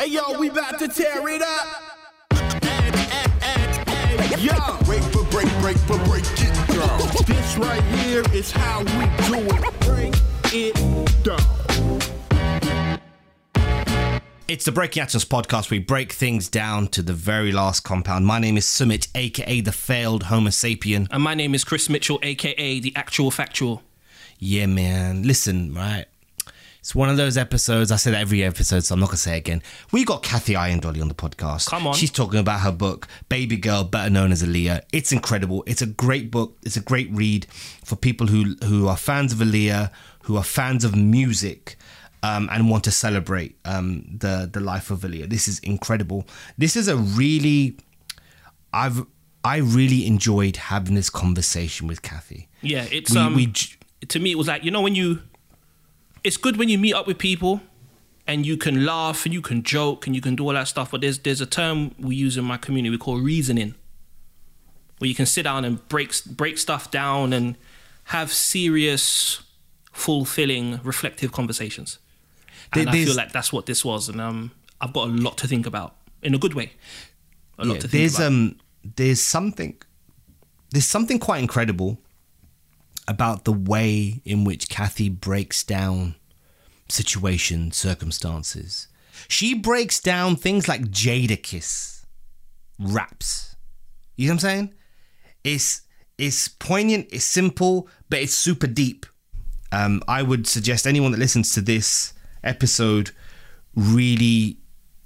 Hey yo, we about to tear it up. Yo, break it down. this right here is how we do it. Break it down. It's the Breaking Atoms podcast. We break things down to the very last compound. My name is Sumit, aka the failed Homo sapien. And my name is Chris Mitchell, aka the actual factual. Yeah, man. Listen, right? It's one of those episodes. I say that every episode, so I'm not going to say it again. We got Kathy Iandoli on the podcast. Come on. She's talking about her book, Baby Girl, better known as Aaliyah. It's incredible. It's a great book. It's a great read for people who are fans of Aaliyah, who are fans of music, and want to celebrate the life of Aaliyah. This is incredible. This is a really... I really enjoyed having this conversation with Kathy. Yeah, it's... to me, it was like, you know, when you... It's good when you meet up with people and you can laugh and you can joke and you can do all that stuff, but there's a term we use in my community we call reasoning, where you can sit down and break stuff down and have serious, fulfilling, reflective conversations. And I feel like that's what this was, and I've got a lot to think about in a good way. A lot to think about. There's something quite incredible about the way in which Kathy breaks down situations, circumstances. She breaks down things like Jadakiss raps. You know what I'm saying? It's poignant, it's simple, but it's super deep. I would suggest anyone that listens to this episode really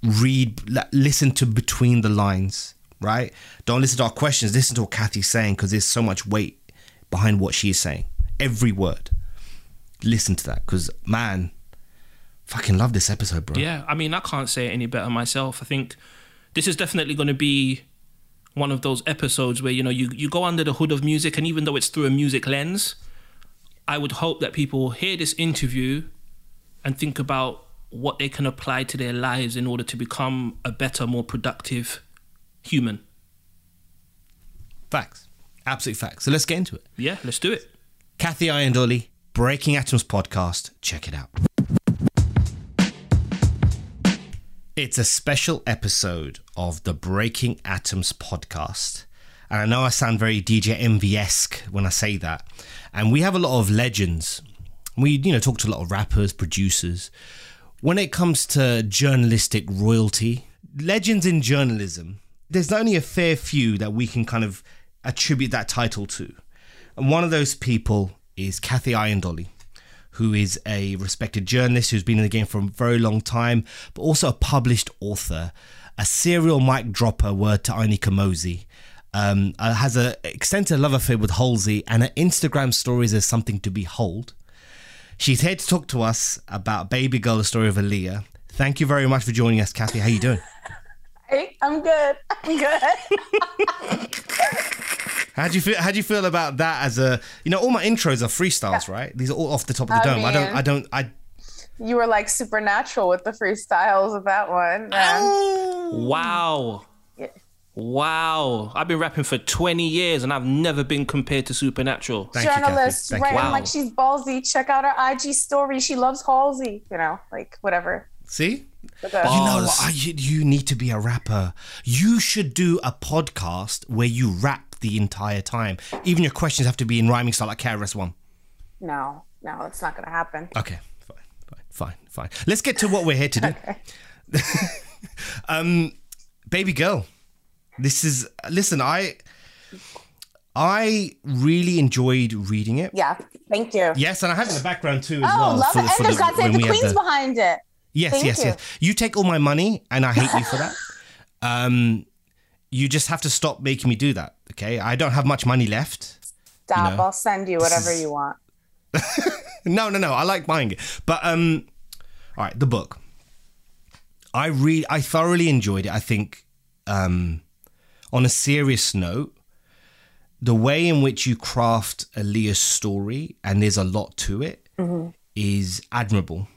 listen to between the lines, right? Don't listen to our questions, listen to what Kathy's saying, because there's so much weight behind what she is saying. Every word. Listen to that, because man, fucking love this episode, bro. Yeah, I mean, I can't say it any better myself. I think this is definitely going to be one of those episodes where, you know, you go under the hood of music, and even though it's through a music lens, I would hope that people hear this interview and think about what they can apply to their lives in order to become a better, more productive human. Facts. Absolute facts. So let's get into it. Yeah, let's do it. Kathy Iandoli, Breaking Atoms podcast. Check it out. It's a special episode of the Breaking Atoms podcast. And I know I sound very DJ Envy-esque when I say that. And we have a lot of legends. We, talk to a lot of rappers, producers. When it comes to journalistic royalty, legends in journalism, there's only a fair few that we can kind of attribute that title to. And one of those people is Kathy Iandoli, who is a respected journalist who's been in the game for a very long time, but also a published author, a serial mic dropper, word to Ani Kamosi, has an extensive love affair with Halsey, and her Instagram stories are something to behold. She's here to talk to us about Baby Girl, the story of Aaliyah. Thank you very much for joining us, Kathy. How you doing? Hey, I'm good. How do you feel about that? As a, all my intros are freestyles, right? These are all off the top of the dome. I You were like Supernatural with the freestyles of that one. Wow. Yeah. Wow. I've been rapping for 20 years and I've never been compared to Supernatural. Thank Journalist, you, right? Wow. Like, she's ballsy. Check out her IG story. She loves Halsey. Like whatever. See? But, You know what? You need to be a rapper. You should do a podcast where you rap the entire time. Even your questions have to be in rhyming style like KRS-One. No, it's not gonna happen. Okay, fine. Let's get to what we're here to do. Okay. Baby Girl. Listen, I really enjoyed reading it. Yeah, thank you. Yes, and I have it in the background too as Oh, well. love it. And there's got when the we have queens behind it. Yes. You take all my money and I hate you for that. You just have to stop making me do that, okay? I don't have much money left. Stop, I'll send you whatever you want. No, I like buying it. But, all right, the book. I thoroughly enjoyed it. I think, on a serious note, the way in which you craft Aaliyah's story, and there's a lot to it, is admirable.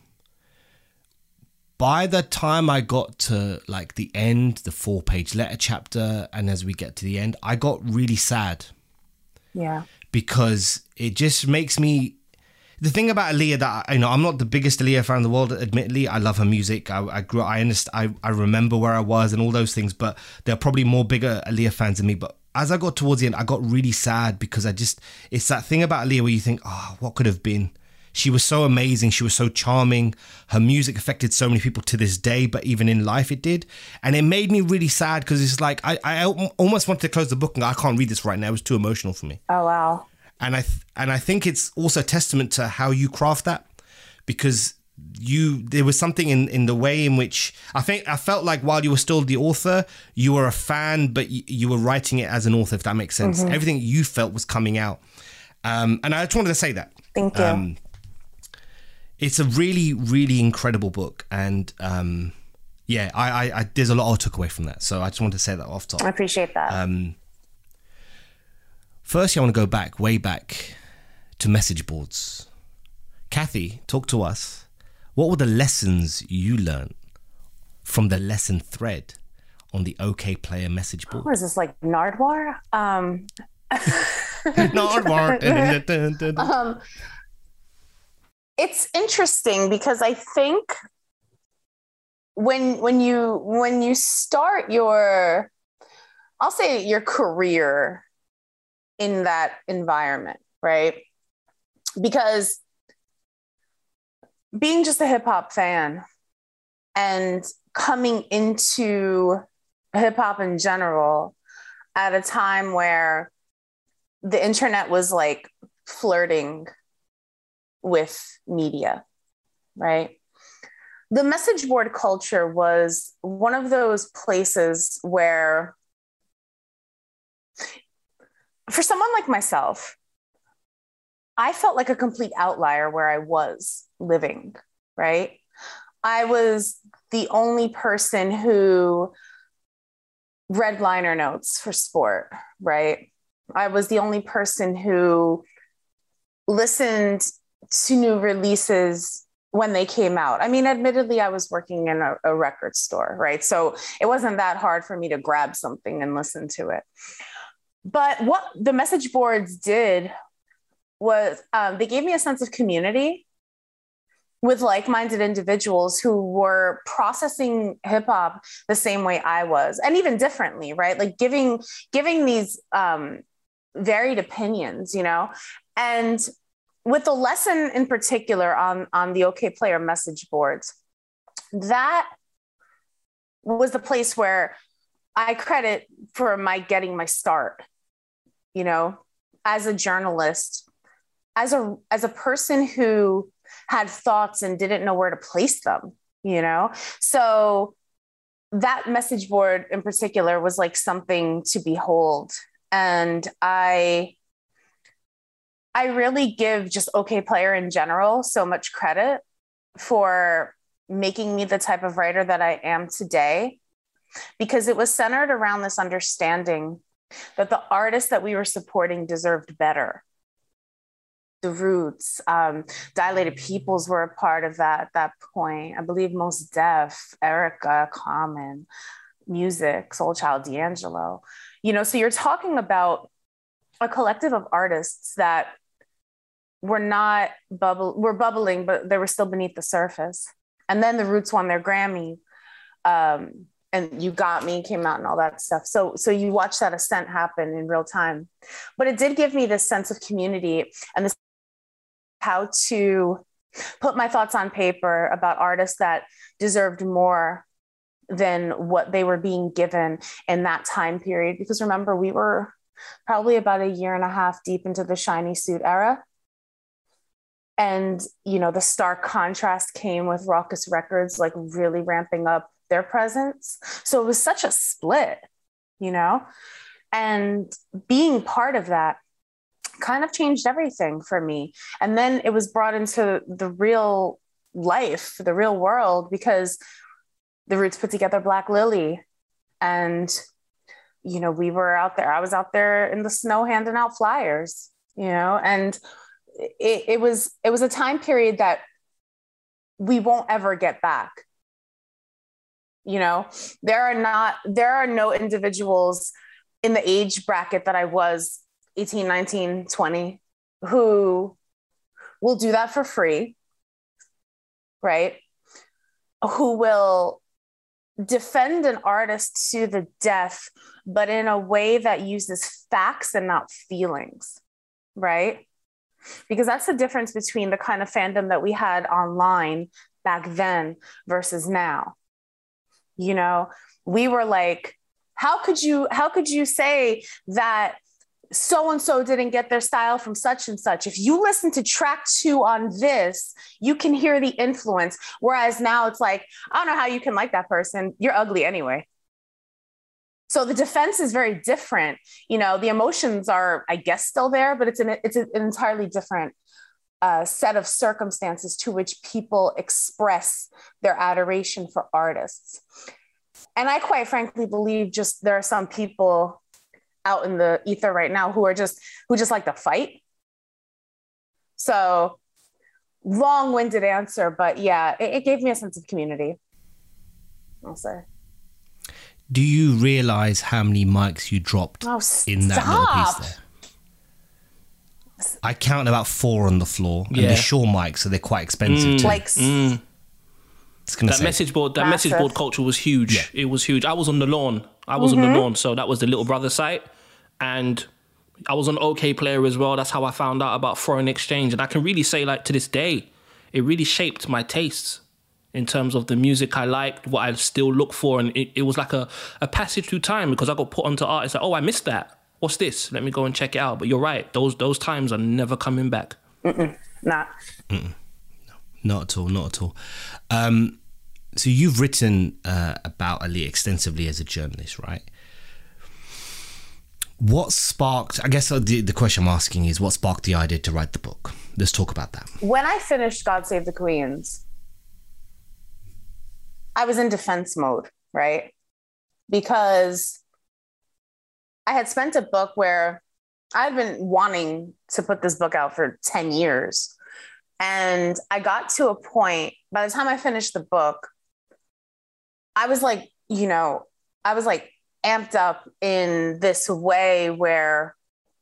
By the time I got to like the end, the 4-page letter chapter, and as we get to the end, I got really sad. Yeah. Because it just makes me the thing about Aaliyah that, I'm not the biggest Aaliyah fan in the world, admittedly. I love her music. I grew up, I remember where I was and all those things, but there are probably more bigger Aaliyah fans than me. But as I got towards the end, I got really sad because it's that thing about Aaliyah where you think, oh, what could have been? She was so amazing. She was so charming. Her music affected so many people to this day, but even in life it did. And it made me really sad because it's like, I almost wanted to close the book and I can't read this right now. It was too emotional for me. Oh, wow. And I think it's also a testament to how you craft that, because there was something in the way in which I felt like while you were still the author, you were a fan, but you were writing it as an author, if that makes sense. Mm-hmm. Everything you felt was coming out. And I just wanted to say that. Thank you. It's a really, really incredible book. And I there's a lot I took away from that. So I just wanted to say that off top. I appreciate that. Firstly, I want to go way back to message boards. Kathy, talk to us. What were the lessons you learned from the lesson thread on the Okayplayer message board? What is this, like Nardwuar? Nardwuar. It's interesting because I think when you start your career in that environment, right? Because being just a hip hop fan and coming into hip hop in general at a time where the internet was like flirting with media, right? The message board culture was one of those places where, for someone like myself, I felt like a complete outlier where I was living, right? I was the only person who read liner notes for sport, right? I was the only person who listened to new releases when they came out. I mean, admittedly, I was working in a record store, right? So it wasn't that hard for me to grab something and listen to it. But what the message boards did was they gave me a sense of community with like-minded individuals who were processing hip hop the same way I was, and even differently, right? Like giving these varied opinions, you know? And with the lesson in particular on the Okayplayer message boards, that was the place where I credit for getting my start, you know, as a journalist, as a person who had thoughts and didn't know where to place them, you know? So that message board in particular was like something to behold. And I really give just Okayplayer in general so much credit for making me the type of writer that I am today, because it was centered around this understanding that the artists that we were supporting deserved better. The Roots, Dilated Peoples were a part of that at that point. I believe Mos Def, Erica, Common, Music, Soul Child, D'Angelo. You know, so you're talking about a collective of artists that were bubbling, but they were still beneath the surface. And then the Roots won their Grammy. And You Got Me came out and all that stuff. So you watch that ascent happen in real time. But it did give me this sense of community and this how to put my thoughts on paper about artists that deserved more than what they were being given in that time period. Because remember, we were probably about a year and a half deep into the shiny suit era. And, you know, the stark contrast came with Rawkus Records, like really ramping up their presence. So it was such a split, you know, and being part of that kind of changed everything for me. And then it was brought into the real life, the real world, because the Roots put together Black Lily. And, you know, we were out there, I was out there in the snow handing out flyers, you know, and it was a time period that we won't ever get back. You know, there are no individuals in the age bracket that I was 18, 19, 20 who will do that for free, right? Who will defend an artist to the death, but in a way that uses facts and not feelings, right? Because that's the difference between the kind of fandom that we had online back then versus now. You know, we were like, how could you say that so-and-so didn't get their style from such and such? If you listen to track 2 on this, you can hear the influence. Whereas now it's like, I don't know how you can like that person. You're ugly anyway. So the defense is very different. You know, the emotions are, I guess, still there, but it's an entirely different set of circumstances to which people express their adoration for artists. And I quite frankly believe just there are some people out in the ether right now who just like to fight. So long-winded answer, but yeah, it gave me a sense of community, I'll say. Do you realize how many mics you dropped in that little piece there? I count about 4 on the floor, and they're Shure mics, so they're quite expensive too. That message board culture was huge. Yeah. It was huge. I was on the lawn. So that was the Little Brother site, and I was on OK Player as well. That's how I found out about foreign exchange, and I can really say, like, to this day, it really shaped my tastes in terms of the music I liked, what I still look for, and it was like a passage through time, because I got put onto artists like, oh, I missed that. What's this? Let me go and check it out. But you're right. Those times are never coming back. Not. No, not at all. Not at all. So you've written about Ali extensively as a journalist, right? What sparked, I guess the question I'm asking is, what sparked the idea to write the book? Let's talk about that. When I finished God Save the Queens, I was in defense mode, right? Because I had spent a book where I'd been wanting to put this book out for 10 years. And I got to a point, by the time I finished the book, I was like, amped up in this way where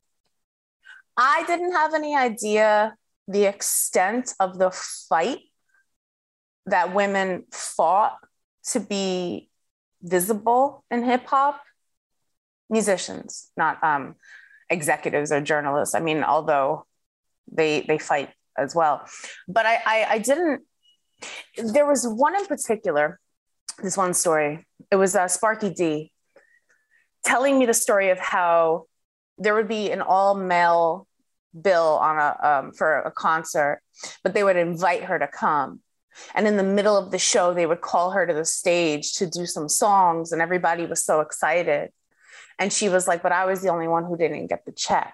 I didn't have any idea the extent of the fight that women fought to be visible in hip hop. Musicians, not executives or journalists. I mean, although they fight as well. But I didn't, there was one in particular, this one story. It was Sparky D telling me the story of how there would be an all-male bill on for a concert, but they would invite her to come. And in the middle of the show, they would call her to the stage to do some songs, and everybody was so excited. And she was like, but I was the only one who didn't get the check.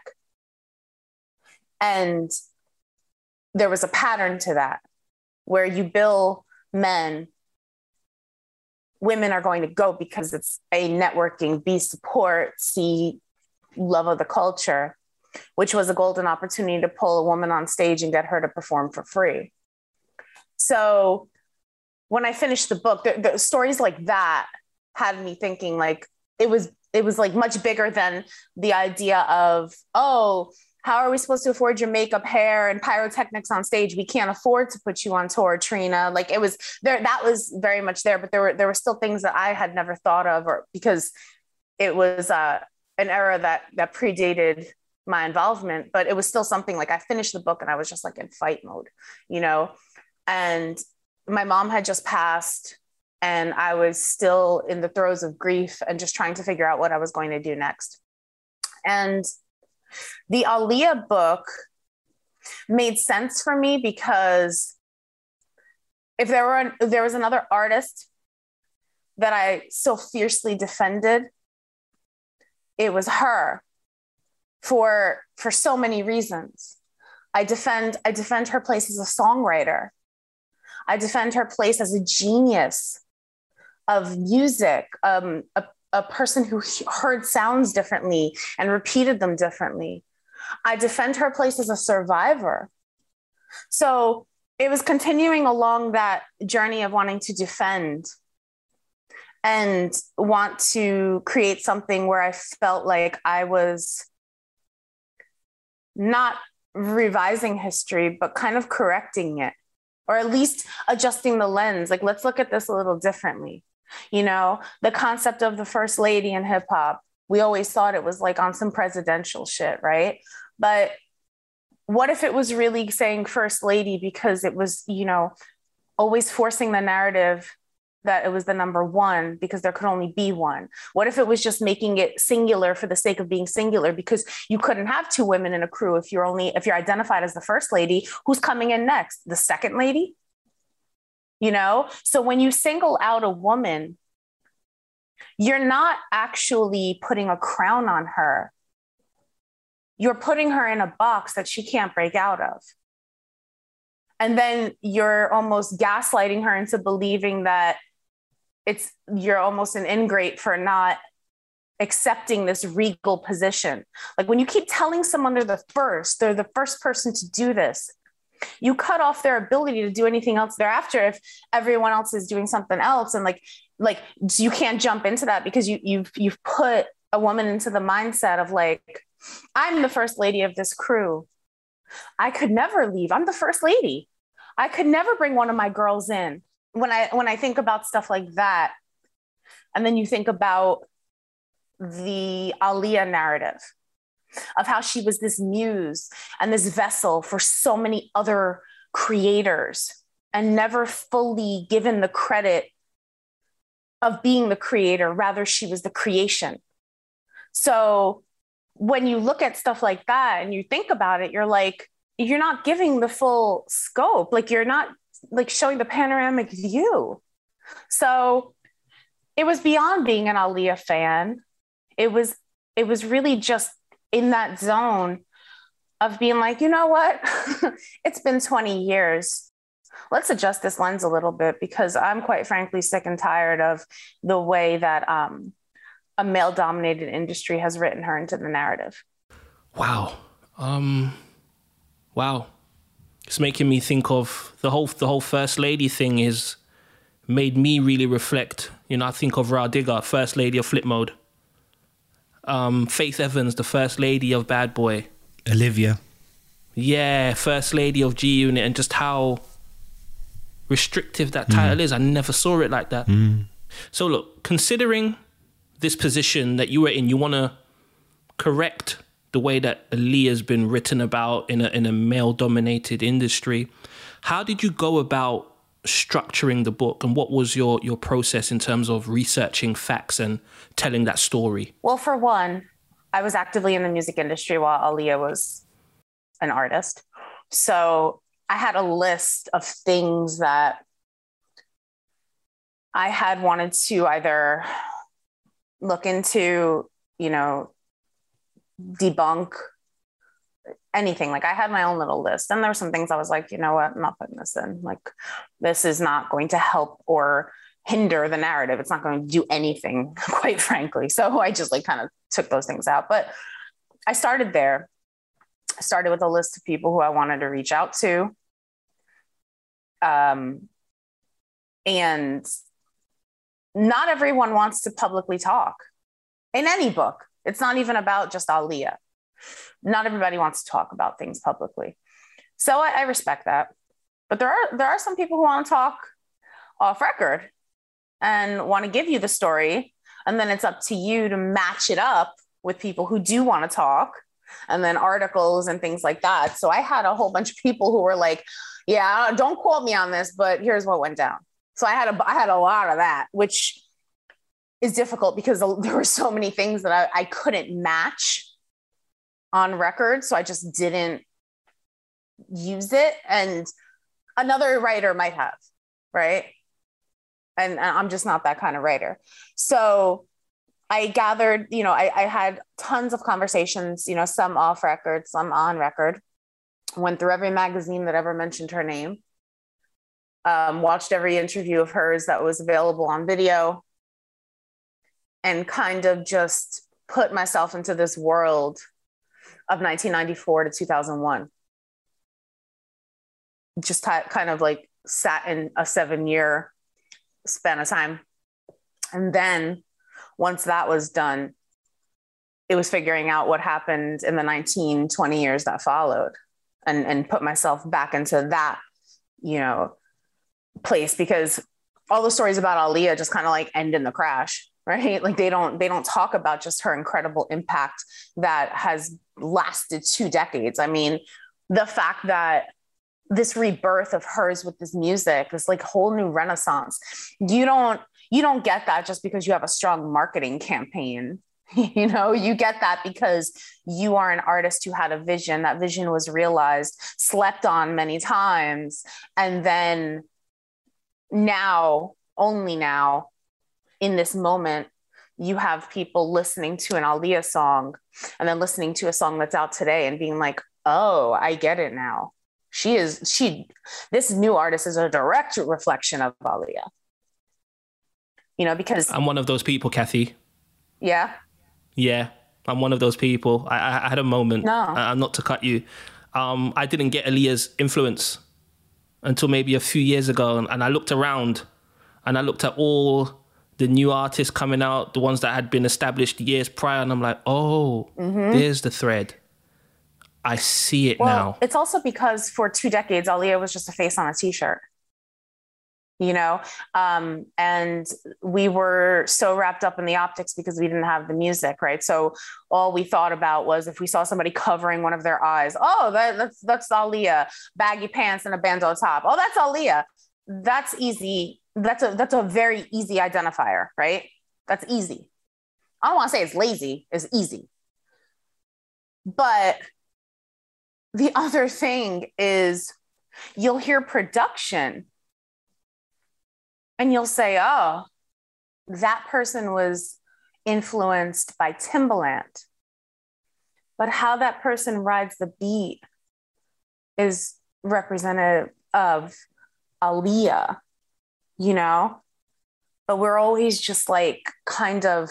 And there was a pattern to that, where you bill men, women are going to go because it's A, networking, B, support, C, love of the culture, which was a golden opportunity to pull a woman on stage and get her to perform for free. So when I finished the book, the stories like that had me thinking, like, it was like much bigger than the idea of, oh, how are we supposed to afford your makeup, hair, and pyrotechnics on stage? We can't afford to put you on tour, Trina. Like, it was there, that was very much there, but there were still things that I had never thought of, or because it was an era that predated my involvement, but it was still something. Like, I finished the book and I was just like in fight mode, and my mom had just passed, and I was still in the throes of grief and just trying to figure out what I was going to do next. And the Aaliyah book made sense for me because if there was another artist that I so fiercely defended, it was her, for so many reasons. I defend her place as a songwriter. I defend her place as a genius of music, a person who heard sounds differently and repeated them differently. I defend her place as a survivor. So it was continuing along that journey of wanting to defend and want to create something where I felt like I was not revising history, but kind of correcting it, or at least adjusting the lens. Like, let's look at this a little differently. You know, the concept of the first lady in hip hop, we always thought it was like on some presidential shit, right? But what if it was really saying first lady because it was, you know, always forcing the narrative that it was the number one because there could only be one? What if it was just making it singular for the sake of being singular because you couldn't have two women in a crew if you're identified as the first lady? Who's coming in next? The second lady? You know? So when you single out a woman, you're not actually putting a crown on her. You're putting her in a box that she can't break out of. And then you're almost gaslighting her into believing that you're almost an ingrate for not accepting this regal position. Like, when you keep telling someone they're the first person to do this, you cut off their ability to do anything else thereafter if everyone else is doing something else. And like you can't jump into that because you've put a woman into the mindset of like, I'm the first lady of this crew. I could never leave. I'm the first lady. I could never bring one of my girls in. When I think about stuff like that, and then you think about the Aaliyah narrative of how she was this muse and this vessel for so many other creators and never fully given the credit of being the creator, rather she was the creation. So when you look at stuff like that and you think about it, you're like, you're not giving the full scope. Like, you're not like showing the panoramic view. So it was beyond being an Aaliyah fan. It was really just in that zone of being like, you know what? It's been 20 years. Let's adjust this lens a little bit because I'm quite frankly sick and tired of the way that a male-dominated industry has written her into the narrative. Wow. Wow. It's making me think of the whole first lady thing is made me really reflect. You know, I think of Rah Digga, first lady of Flip Mode. Faith Evans, the first lady of Bad Boy. Olivia. Yeah, first lady of G Unit, and just how restrictive that title is. I never saw it like that. So look, considering this position that you were in, you want to correct the way that Aaliyah's been written about in a male-dominated industry. How did you go about structuring the book, and what was your process in terms of researching facts and telling that story? Well, for one, I was actively in the music industry while Aaliyah was an artist. So I had a list of things that I had wanted to either look into, you know, debunk, anything. Like, I had my own little list, and there were some things I was like, you know what, I'm not putting this in. Like, this is not going to help or hinder the narrative. It's not going to do anything, quite frankly. So I just like kind of took those things out. But I started there. I started with a list of people who I wanted to reach out to. And not everyone wants to publicly talk in any book. It's not even about just Aaliyah. Not everybody wants to talk about things publicly. So I respect that. But there are some people who want to talk off record and want to give you the story. And then it's up to you to match it up with people who do want to talk, and then articles and things like that. So I had a whole bunch of people who were like, yeah, don't quote me on this, but here's what went down. So I had a lot of that, which is difficult because there were so many things that I couldn't match on record. So I just didn't use it. And another writer might have, right? And I'm just not that kind of writer. So I gathered, you know, I had tons of conversations, you know, some off record, some on record, went through every magazine that ever mentioned her name, watched every interview of hers that was available on video, and kind of just put myself into this world of 1994 to 2001. Just kind of like sat in a 7-year span of time. And then once that was done, it was figuring out what happened in the 19, 20 years that followed. and put myself back into that, you know, place, because all the stories about Aaliyah just kind of like end in the crash, right? Like they don't talk about just her incredible impact that has lasted 2 decades. I mean, the fact that this rebirth of hers with this music, this like whole new renaissance, you don't get that just because you have a strong marketing campaign. You know, you get that because you are an artist who had a vision. That vision was realized, slept on many times. And then now, only now, in this moment, you have people listening to an Aaliyah song and then listening to a song that's out today and being like, oh, I get it now. This new artist is a direct reflection of Aaliyah. You know, because I'm one of those people, Kathy. Yeah. Yeah, I'm one of those people. I had a moment, not to cut you. I didn't get Aaliyah's influence until maybe a few years ago. And I looked around and I looked at all the new artists coming out, the ones that had been established years prior. And I'm like, oh, there's the thread. I see it now. It's also because for 2 decades, Aaliyah was just a face on a t-shirt. You know, and we were so wrapped up in the optics because we didn't have the music, right? So all we thought about was if we saw somebody covering one of their eyes, oh, that's Aaliyah, baggy pants and a bandeau top. Oh, that's Aaliyah. That's easy. That's a very easy identifier, right? That's easy. I don't want to say it's lazy, it's easy. But the other thing is you'll hear production and you'll say, oh, that person was influenced by Timbaland. But how that person rides the beat is representative of Aaliyah, you know? But we're always just like kind of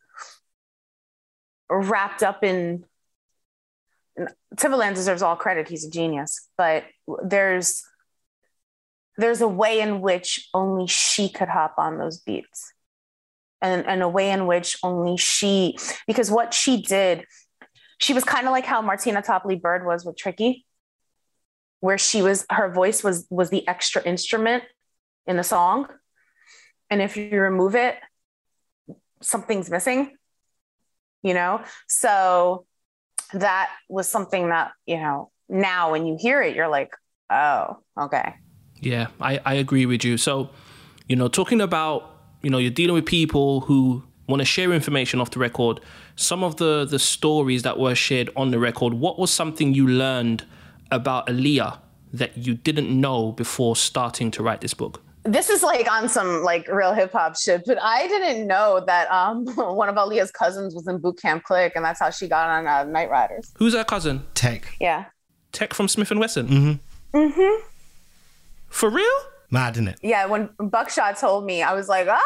wrapped up in Timbaland deserves all credit. He's a genius. But there's a way in which only she could hop on those beats, and a way in which only she, because what she did, she was kind of like how Martina Topley Bird was with Tricky, where her voice was the extra instrument in the song. And if you remove it, something's missing, you know? So that was something that, you know, now when you hear it, you're like, oh, okay. Yeah, I agree with you. So, you know, talking about, you know, you're dealing with people who want to share information off the record. Some of the stories that were shared on the record, what was something you learned about Aaliyah that you didn't know before starting to write this book? This is like on some like real hip hop shit, but I didn't know that one of Aaliyah's cousins was in Boot Camp Click, and that's how she got on Night Riders. Who's her cousin? Tech. Yeah. Tech from Smith & Wesson? Mm-hmm. Mm-hmm. For real? Mad, isn't it? Yeah, when Buckshot told me, I was like, like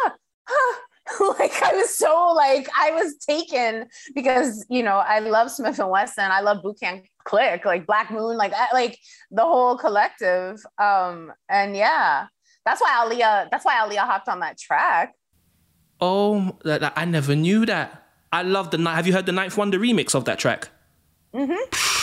I was taken because, you know, I love Smith & Wesson. I love Boot Camp Click, like Black Moon, like the whole collective. And yeah, that's why Aaliyah hopped on that track. Oh, I never knew that. I love have you heard the Ninth Wonder remix of that track? Mm-hmm.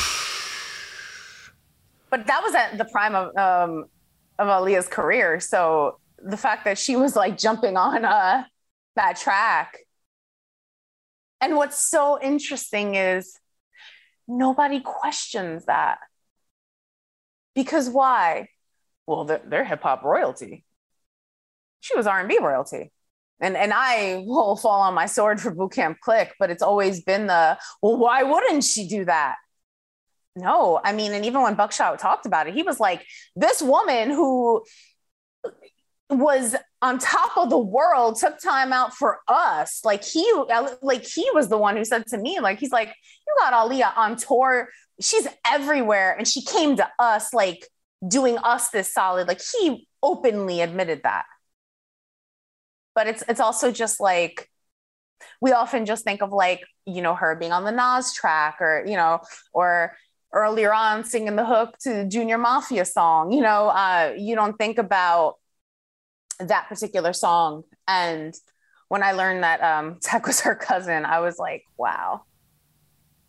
But that was at the prime of Aaliyah's career. So the fact that she was like jumping on that track. And what's so interesting is nobody questions that. Because why? Well, they're hip hop royalty. She was R&B royalty. And I will fall on my sword for Boot Camp Click, but it's always been well, why wouldn't she do that? No, I mean, and even when Buckshot talked about it, he was like, this woman who was on top of the world took time out for us. Like he was the one who said to me, like, he's like, you got Aaliyah on tour. She's everywhere. And she came to us, like doing us this solid. Like he openly admitted that. But it's also just like, we often just think of like, you know, her being on the Nas track or, you know, or earlier on singing the hook to the Junior Mafia song, you know, you don't think about that particular song. And when I learned that Tech was her cousin, I was like, wow.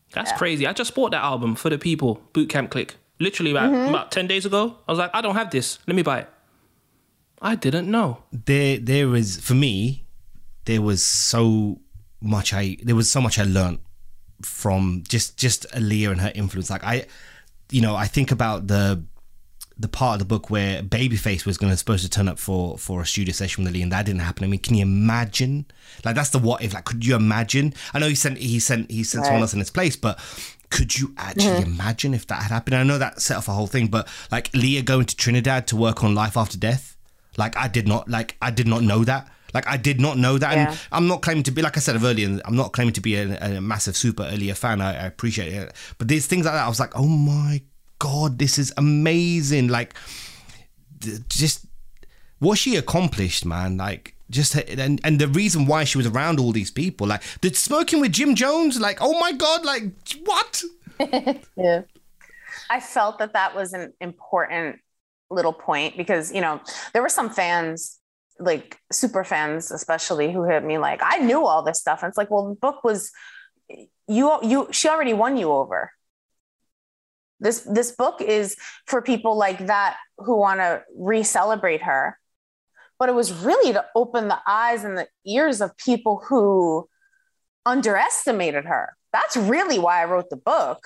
That's crazy. I just bought that album for the people, Boot Camp Click. Literally about 10 days ago. I was like, I don't have this. Let me buy it. I didn't know. There was, for me, there was so much I learned from just Aaliyah and her influence. Like I think about the part of the book where Babyface was supposed to turn up for a studio session with Aaliyah, and that didn't happen. I mean, can you imagine? Like, that's the what if. Like, could you imagine? I know he sent someone else in its place, but could you actually imagine if that had happened? I know that set off a whole thing, but like Aaliyah going to Trinidad to work on Life After Death, like I did not know that. Like, I did not know that. And I'm not claiming to be, like I said earlier, I'm not claiming to be a massive super Aaliyah fan. I appreciate it. But there's things like that. I was like, oh my God, this is amazing. Like, just what she accomplished, man. Like, just, and the reason why she was around all these people, like, the smoking with Jim Jones, like, oh my God, like, what? Yeah. I felt that was an important little point because, there were some fans, like super fans especially, who hit me like, I knew all this stuff. And it's like, well, the book was she already won you over. This book is for people like that who want to re-celebrate her, but it was really to open the eyes and the ears of people who underestimated her. That's really why I wrote the book.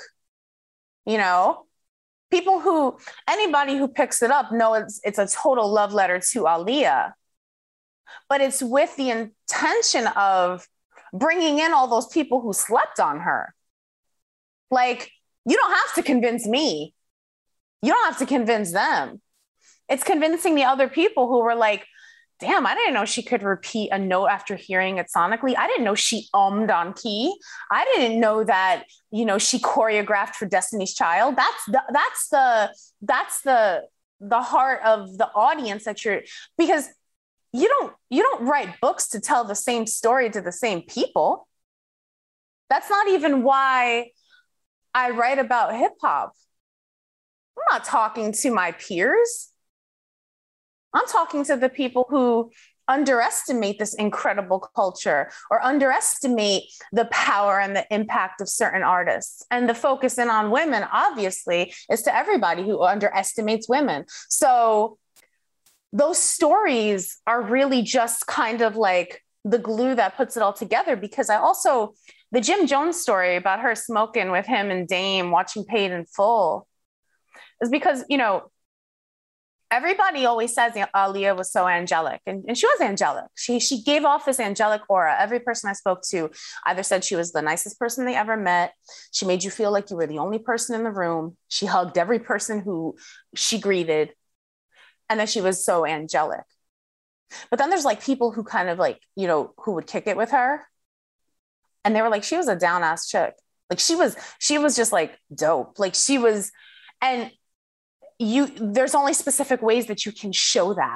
Anybody who picks it up knows it's a total love letter to Aaliyah. But it's with the intention of bringing in all those people who slept on her. Like, you don't have to convince me. You don't have to convince them. It's convincing the other people who were like, damn, I didn't know she could repeat a note after hearing it sonically. I didn't know she ummed on key. I didn't know that, she choreographed for Destiny's Child. That's the heart of the audience because you don't write books to tell the same story to the same people. That's not even why I write about hip hop. I'm not talking to my peers. I'm talking to the people who underestimate this incredible culture or underestimate the power and the impact of certain artists. And the focus in on women, obviously, is to everybody who underestimates women. So those stories are really just kind of like the glue that puts it all together, because the Jim Jones story about her smoking with him and Dame watching Paid in Full is because, everybody always says Aaliyah was so angelic, and she was angelic. She gave off this angelic aura. Every person I spoke to either said she was the nicest person they ever met. She made you feel like you were the only person in the room. She hugged every person who she greeted. And that she was so angelic. But then there's like people who kind of like, who would kick it with her. And they were like, she was a down ass chick. Like she was just like dope. Like she was, and there's only specific ways that you can show that,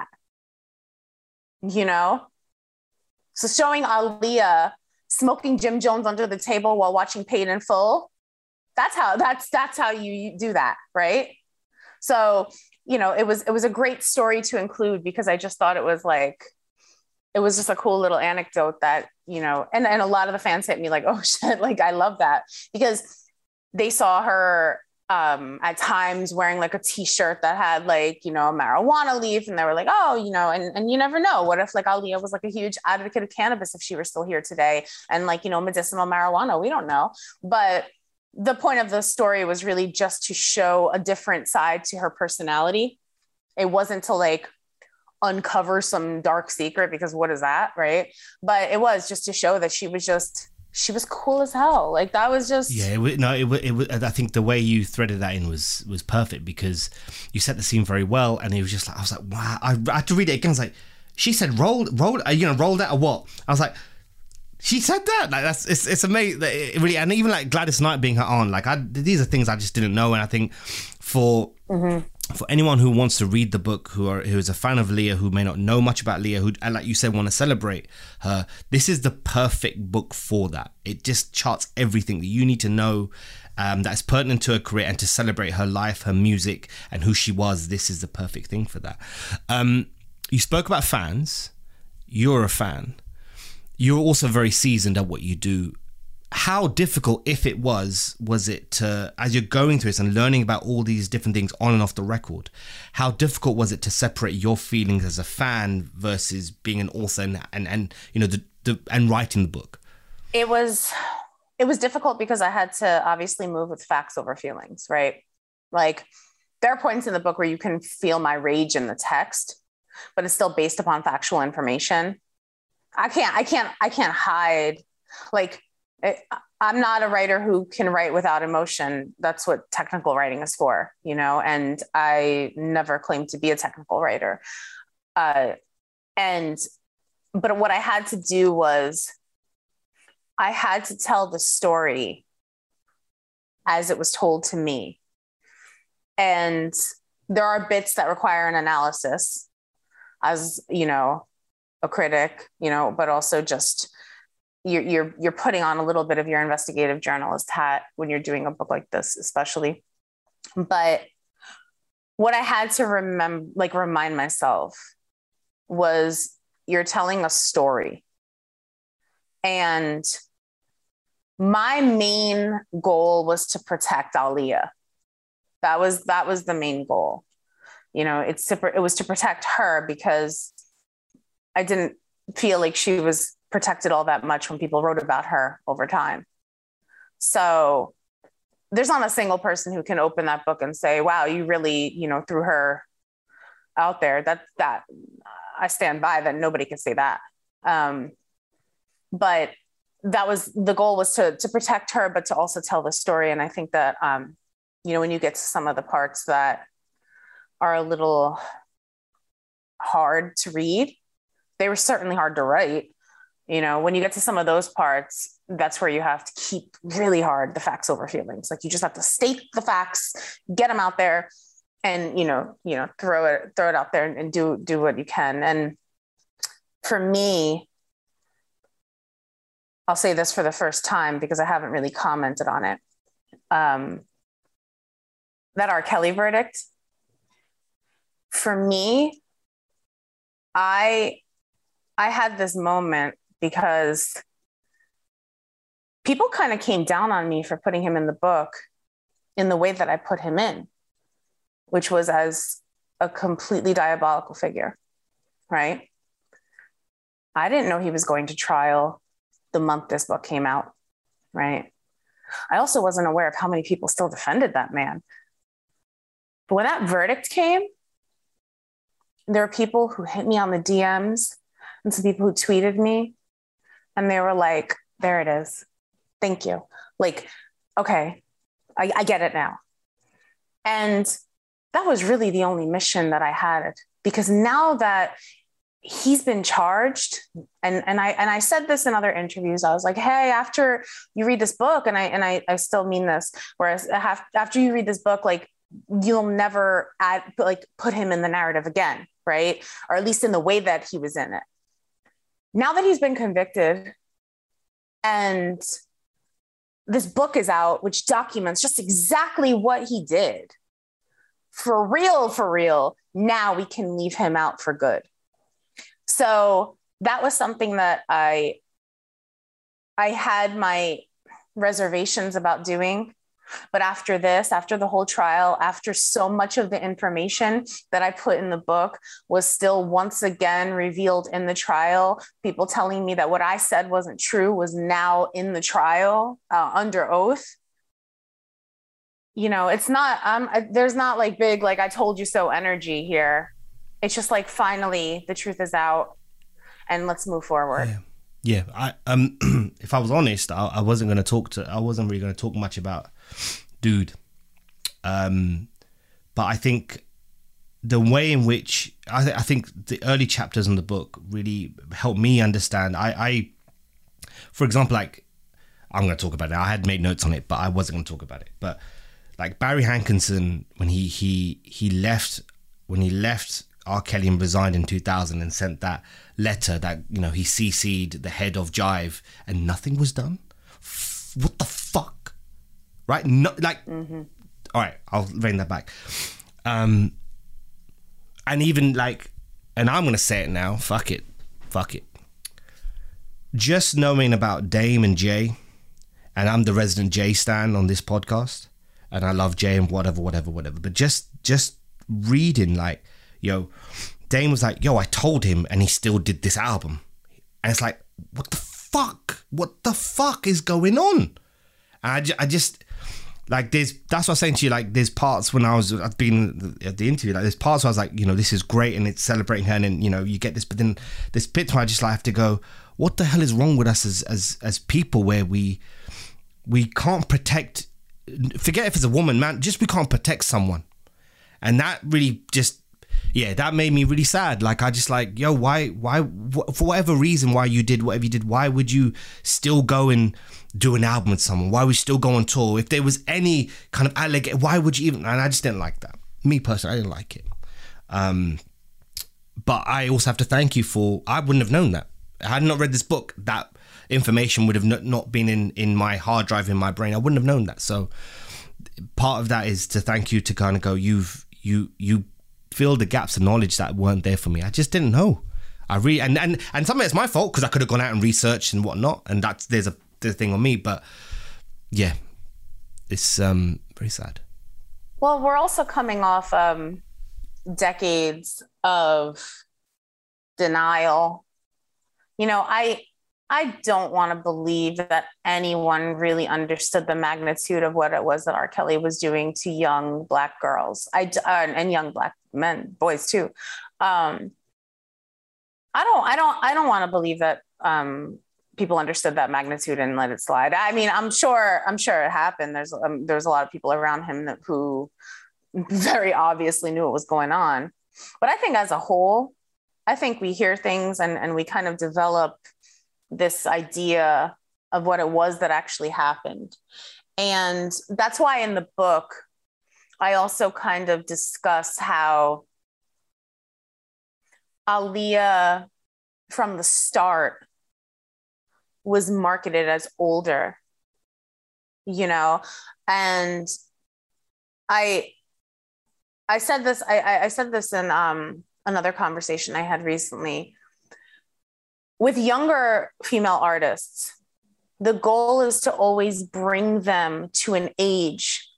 So showing Aaliyah smoking Jim Jones under the table while watching Paid in Full, that's how you do that. Right. So, it was a great story to include because I just thought it was just a cool little anecdote that, and a lot of the fans hit me like, oh shit, like I love that, because they saw her at times wearing like a t-shirt that had like, a marijuana leaf, and they were like, oh, and you never know. What if like Aaliyah was like a huge advocate of cannabis if she were still here today, and like, medicinal marijuana, we don't know. But the point of the story was really just to show a different side to her personality. It wasn't to like uncover some dark secret, because what is that, right? But it was just to show that she was cool as hell. Like that was just I think the way you threaded that in was perfect, because you set the scene very well, and it was just like, I was like, wow. I had to read it again. I was like, she said roll that or what? I was like, she said that. Like it's amazing. It really, and even like Gladys Knight being her aunt, like these are things I just didn't know. And I think for anyone who wants to read the book, who is a fan of Leah, who may not know much about Leah, who, and like you said, want to celebrate her, this is the perfect book for that. It just charts everything that you need to know that's pertinent to her career and to celebrate her life, her music, and who she was. This is the perfect thing for that. You spoke about fans. You're a fan. You're also very seasoned at what you do how difficult, if it was it to, as you're going through this and learning about all these different things on and off the record, how difficult was it to separate your feelings as a fan versus being an author and you know, and writing the book? It was difficult because I had to obviously move with facts over feelings, right? Like, there are points in the book where you can feel my rage in the text, but it's still based upon factual information. I can't hide. Like, I'm not a writer who can write without emotion. That's what technical writing is for, you know, and I never claimed to be a technical writer. But what I had to do was I had to tell the story as it was told to me. And there are bits that require an analysis as, you know, a critic, you know, but also just you're putting on a little bit of your investigative journalist hat when you're doing a book like this, especially. But what I had to remind myself was, you're telling a story. And my main goal was to protect Aaliyah. That was the main goal. You know, it was to protect her, because I didn't feel like she was protected all that much when people wrote about her over time. So there's not a single person who can open that book and say, wow, you really, you know, threw her out there. That I stand by that. Nobody can say that. But that was the goal, was to protect her, but to also tell the story. And I think that, you know, when you get to some of the parts that are a little hard to read, they were certainly hard to write. You know, when you get to some of those parts, that's where you have to keep really hard the facts over feelings. Like, you just have to state the facts, get them out there, and, you know, throw it out there and do what you can. And for me, I'll say this for the first time, because I haven't really commented on it. That R. Kelly verdict, for me, I had this moment because people kind of came down on me for putting him in the book in the way that I put him in, which was as a completely diabolical figure, right? I didn't know he was going to trial the month this book came out, right? I also wasn't aware of how many people still defended that man. But when that verdict came, there were people who hit me on the DMs and some people who tweeted me, and they were like, there it is. Thank you. Like, okay, I get it now. And that was really the only mission that I had, because now that he's been charged, and I said this in other interviews, I was like, hey, after you read this book, and I still mean this, whereas after you read this book, like, you'll never put him in the narrative again, right? Or at least in the way that he was in it. Now that he's been convicted and this book is out, which documents just exactly what he did, for real, now we can leave him out for good. So that was something that I had my reservations about doing. But after the whole trial, after so much of the information that I put in the book was still once again revealed in the trial, people telling me that what I said wasn't true was now in the trial under oath. You know, it's not, there's not like big, like I told you so energy here. It's just like, finally the truth is out and let's move forward. Yeah. I if I was honest, I wasn't really going to talk much about Dude. But I think the way in which I think the early chapters in the book really helped me understand. I for example, like, I'm going to talk about it. I had made notes on it, but I wasn't going to talk about it. But like Barry Hankinson, when he left R. Kelly and resigned in 2000 and sent that letter that, you know, he CC'd the head of Jive and nothing was done. What the fuck? Right? No, like, all right, I'll rein that back. And even like, and I'm going to say it now, fuck it. Just knowing about Dame and Jay and I'm the resident Jay stan on this podcast, and I love Jay and whatever. But just reading, like, yo, Dame was like, yo, I told him, and he still did this album. And it's like, what the fuck? What the fuck is going on? And I just, like, that's what I was saying to you, like, there's parts when I've been at the interview, like, there's parts where I was like, you know, this is great, and it's celebrating her, and then, you know, you get this, but then this bit where I just like have to go, what the hell is wrong with us as people, where we can't protect, forget if it's a woman, man, just we can't protect someone. And that really just, yeah, that made me really sad. Like, I just like, yo, why, for whatever reason, why you did whatever you did, why would you still go and do an album with someone? Why would you still go on tour? If there was any kind of allegation, why would you even? And I just didn't like that. Me personally, I didn't like it. But I also have to thank you for, I wouldn't have known that. Had I not read this book, that information would have not been in my hard drive in my brain. I wouldn't have known that. So part of that is to thank you, to kind of go, you filled the gaps of knowledge that weren't there for me. I just didn't know. I really, and some of it's my fault, because I could have gone out and researched and whatnot, and there's a thing on me. But yeah, it's very sad. Well, we're also coming off decades of denial. You know, I don't want to believe that anyone really understood the magnitude of what it was that R. Kelly was doing to young Black girls, and young Black men, boys too. I don't want to believe that people understood that magnitude and let it slide. I mean, I'm sure it happened. There's a lot of people around him who very obviously knew what was going on. But I think as a whole, I think we hear things and we kind of develop this idea of what it was that actually happened. And that's why in the book, I also kind of discuss how Aaliyah from the start was marketed as older, you know, and I said this, I said this in another conversation I had recently. With younger female artists, the goal is to always bring them to an age,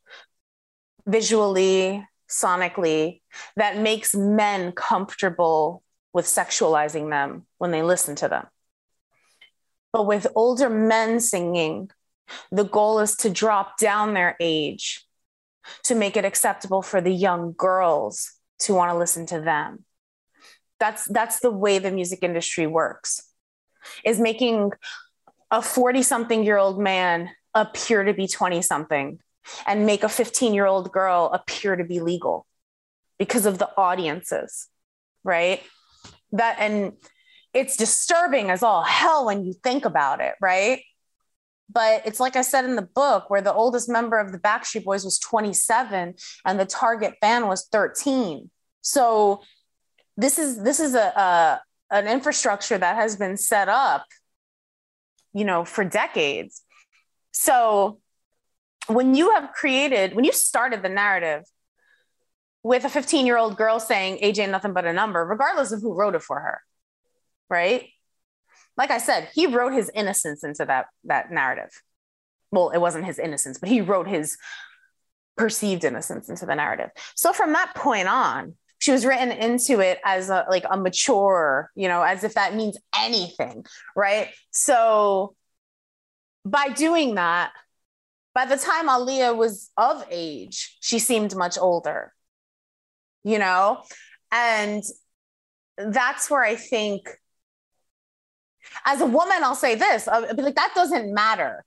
visually, sonically, that makes men comfortable with sexualizing them when they listen to them. But with older men singing, the goal is to drop down their age to make it acceptable for the young girls to want to listen to them. That's the way the music industry works, is making a 40-something-year-old man appear to be 20-something and make a 15-year-old girl appear to be legal because of the audiences, right? And it's disturbing as all hell when you think about it, right? But it's like I said in the book, where the oldest member of the Backstreet Boys was 27 and the target fan was 13. So this is an infrastructure that has been set up, you know, for decades. So when you started the narrative with a 15-year-old girl saying AJ ain't nothing but a number, regardless of who wrote it for her, right? Like I said, he wrote his innocence into that narrative. Well, it wasn't his innocence, but he wrote his perceived innocence into the narrative. So from that point on, she was written into it as a mature, you know, as if that means anything, right? So by doing that, by the time Aaliyah was of age, she seemed much older, you know? And that's where I think, as a woman, I'll say this, I'll be like, that doesn't matter.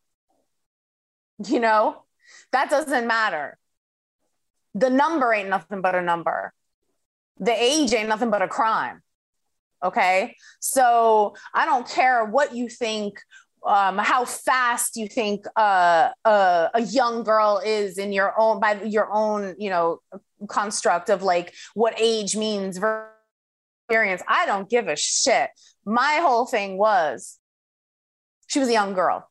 You know, that doesn't matter. The number ain't nothing but a number. The age ain't nothing but a crime. Okay. So I don't care what you think, how fast you think a young girl is in your own, by your own, you know, construct of like what age means experience. I don't give a shit. My whole thing was, she was a young girl.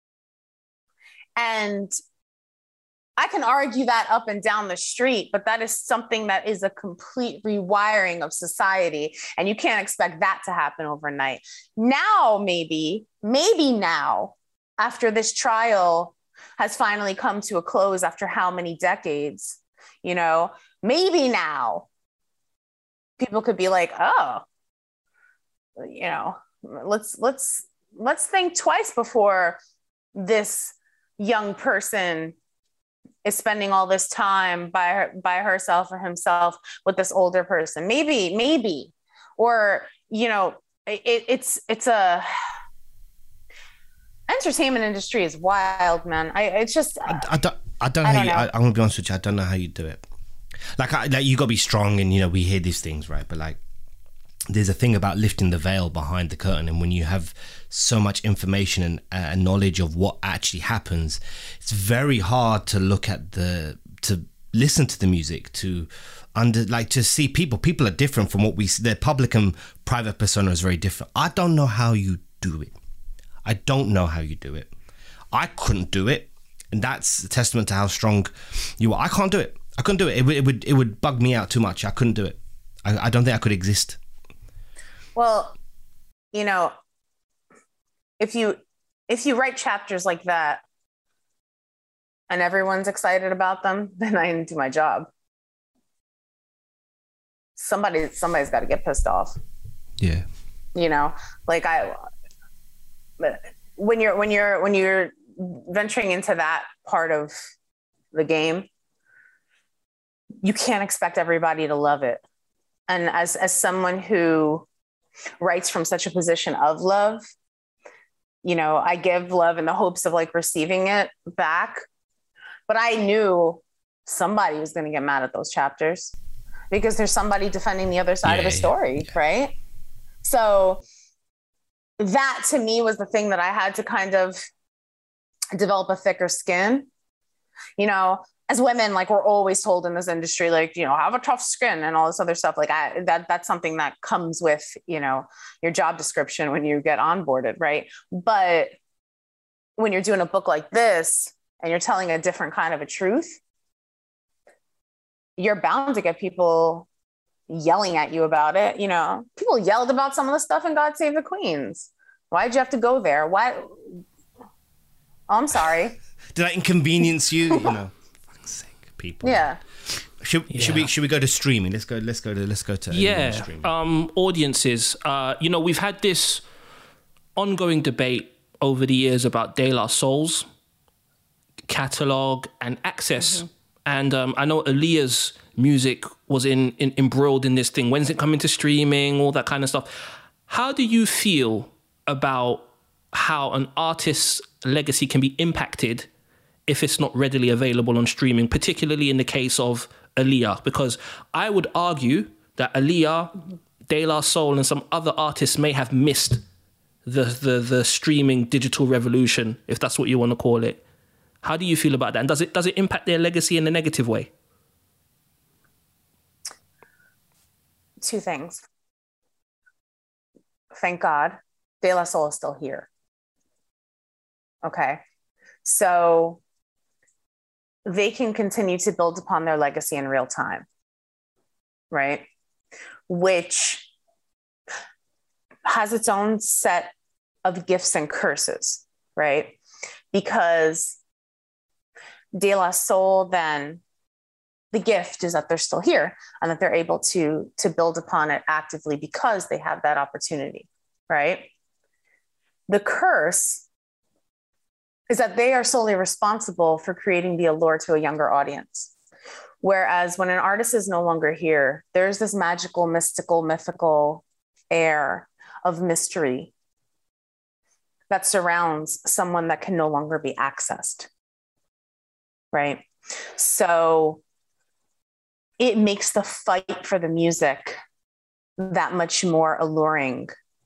And I can argue that up and down the street, but that is something that is a complete rewiring of society. And you can't expect that to happen overnight. Now, maybe now, after this trial has finally come to a close after how many decades, you know, maybe now people could be like, oh, you know, let's think twice before this young person is spending all this time by herself or himself with this older person. Maybe, or, you know, it's a entertainment industry is wild, man. I don't know. I'm gonna be honest with you. I don't know how you do it. Like you gotta be strong, and you know we hear these things, right? But like, there's a thing about lifting the veil behind the curtain, and when you have so much information and knowledge of what actually happens, it's very hard to look at to listen to the music, to see people are different from what we see. Their public and private persona is very different. I don't know how you do it. I couldn't do it, and that's a testament to how strong you are. I can't do it. I couldn't do it. It would bug me out too much. I couldn't do it. I don't think I could exist. Well, you know, if you write chapters like that and everyone's excited about them, then I didn't do my job. Somebody's got to get pissed off. Yeah. You know, like when you're venturing into that part of the game, you can't expect everybody to love it. And as someone who writes from such a position of love, you know, I give love in the hopes of like receiving it back. But I knew somebody was going to get mad at those chapters because there's somebody defending the other side of the story, right? So that to me was the thing that I had to kind of develop a thicker skin. You know, as women, like we're always told in this industry, like, you know, have a tough skin and all this other stuff. Like that's something that comes with, you know, your job description when you get onboarded, right? But when you're doing a book like this and you're telling a different kind of a truth, you're bound to get people yelling at you about it. You know, people yelled about some of the stuff in God Save the Queens. Why'd you have to go there? Why? Oh, I'm sorry. Did I inconvenience you? You know, fuck's sake, people. Yeah. Should we go to streaming? Let's go to streaming. Audiences. You know, we've had this ongoing debate over the years about De La Soul's catalog and access. Mm-hmm. And I know Aaliyah's music was embroiled in this thing. When's it coming to streaming? All that kind of stuff. How do you feel about how an artist's legacy can be impacted if it's not readily available on streaming, particularly in the case of Aaliyah? Because I would argue that Aaliyah, De La Soul, and some other artists may have missed the streaming digital revolution, if that's what you want to call it. How do you feel about that? And does it impact their legacy in a negative way? Two things. Thank God, De La Soul is still here. Okay. So they can continue to build upon their legacy in real time, right? Which has its own set of gifts and curses, right? Because De La Soul, then the gift is that they're still here and that they're able to build upon it actively because they have that opportunity, right? The curse is that they are solely responsible for creating the allure to a younger audience. Whereas when an artist is no longer here, there's this magical, mystical, mythical air of mystery that surrounds someone that can no longer be accessed, right? So it makes the fight for the music that much more alluring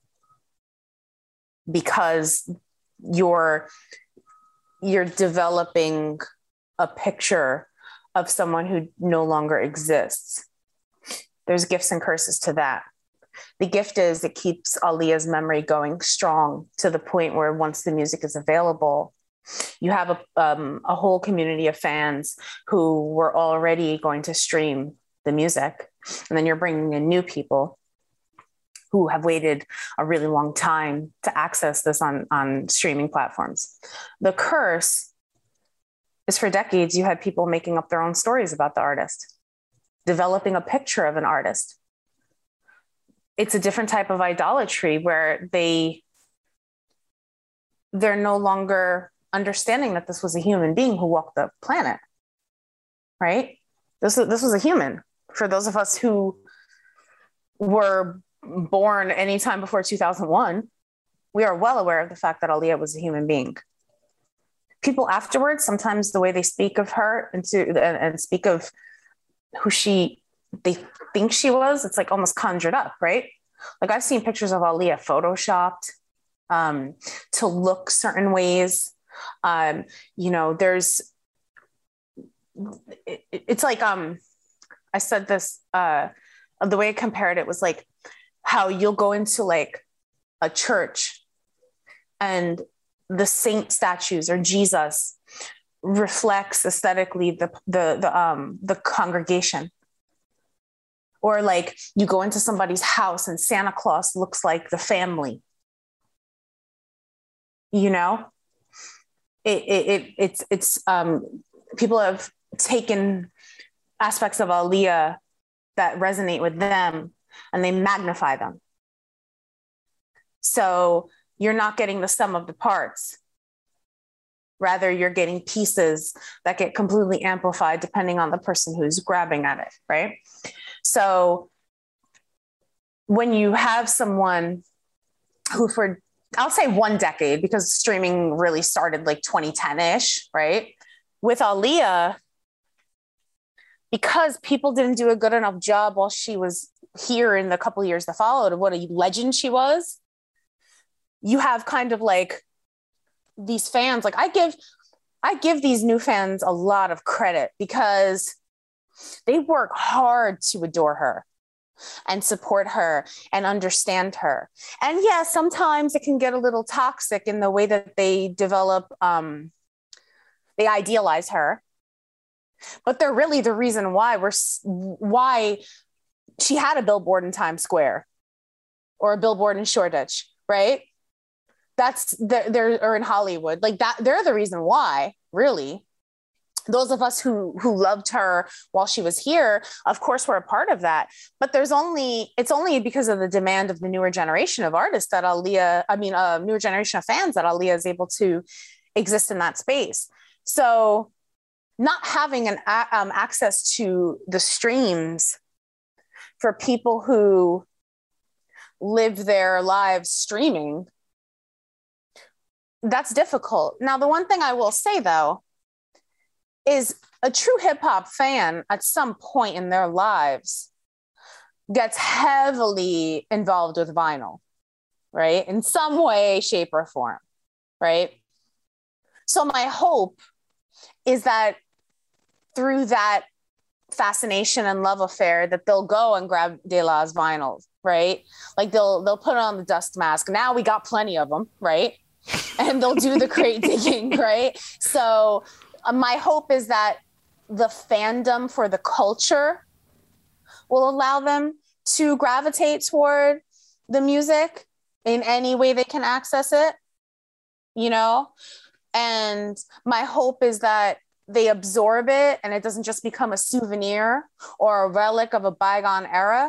because you're developing a picture of someone who no longer exists. There's gifts and curses to that. The gift is it keeps Aaliyah's memory going strong to the point where once the music is available, you have a whole community of fans who were already going to stream the music. And then you're bringing in new people who have waited a really long time to access this on streaming platforms. The curse is for decades, you had people making up their own stories about the artist, developing a picture of an artist. It's a different type of idolatry where they're no longer understanding that this was a human being who walked the planet, right? This was a human. For those of us who were born anytime before 2001, we are well aware of the fact that Aaliyah was a human being. People afterwards, sometimes the way they speak of her and speak of who they think she was, it's like almost conjured up, right? Like I've seen pictures of Aaliyah photoshopped to look certain ways. It's like, I said this, the way I compared it was like how you'll go into like a church and the saint statues or Jesus reflects aesthetically the congregation. Or like you go into somebody's house and Santa Claus looks like the family. You know, it's people have taken aspects of Aaliyah that resonate with them and they magnify them. So you're not getting the sum of the parts. Rather, you're getting pieces that get completely amplified depending on the person who's grabbing at it, right? So when you have someone who I'll say 1 decade, because streaming really started like 2010-ish, right? With Aaliyah, because people didn't do a good enough job while she was here in the couple of years that followed of what a legend she was, you have kind of like these fans. Like I give these new fans a lot of credit because they work hard to adore her and support her and understand her. And yeah, sometimes it can get a little toxic in the way that they develop, they idealize her, but they're really the reason why she had a billboard in Times Square or a billboard in Shoreditch, right? They're or in Hollywood, like that. They're the reason why, really. Those of us who loved her while she was here, of course, were a part of that. But it's only because of the demand of the newer generation of artists that newer generation of fans that Aaliyah is able to exist in that space. So not having an access to the streams for people who live their lives streaming, that's difficult. Now, the one thing I will say, though, is a true hip hop fan at some point in their lives gets heavily involved with vinyl, right? In some way, shape, or form, right? So my hope is that through that fascination and love affair that they'll go and grab De La's vinyls, right? Like they'll put on the dust mask. Now we got plenty of them, right? And they'll do the crate digging, right? So my hope is that the fandom for the culture will allow them to gravitate toward the music in any way they can access it, you know? And my hope is that they absorb it and it doesn't just become a souvenir or a relic of a bygone era.